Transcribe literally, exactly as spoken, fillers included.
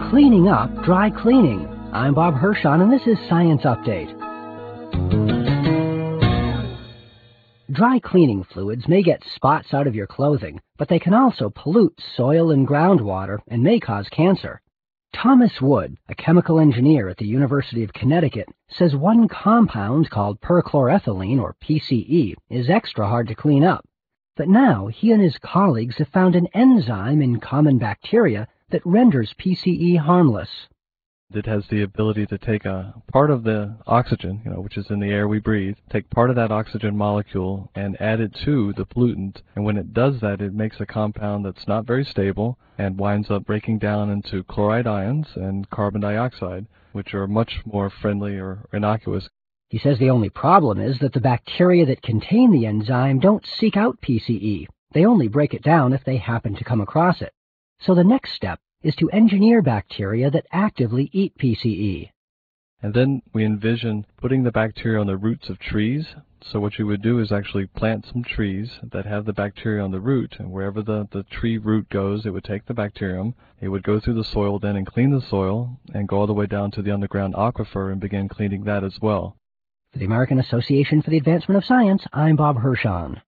Cleaning up dry cleaning. I'm Bob Hirschon, and this is Science Update. Dry cleaning fluids may get spots out of your clothing, but they can also pollute soil and groundwater and may cause cancer. Thomas Wood, a chemical engineer at the University of Connecticut, says one compound called perchloroethylene, or P C E, is extra hard to clean up. But now he and his colleagues have found an enzyme in common bacteria that renders P C E harmless. It has the ability to take a part of the oxygen, you know, which is in the air we breathe, take part of that oxygen molecule and add it to the pollutant. And when it does that, it makes a compound that's not very stable and winds up breaking down into chloride ions and carbon dioxide, which are much more friendly or innocuous. He says the only problem is that the bacteria that contain the enzyme don't seek out P C E. They only break it down if they happen to come across it. So the next step is to engineer bacteria that actively eat P C E. And then we envision putting the bacteria on the roots of trees. So what you would do is actually plant some trees that have the bacteria on the root, and wherever the, the tree root goes, it would take the bacterium, it would go through the soil then and clean the soil, and go all the way down to the underground aquifer and begin cleaning that as well. For the American Association for the Advancement of Science, I'm Bob Hirschon.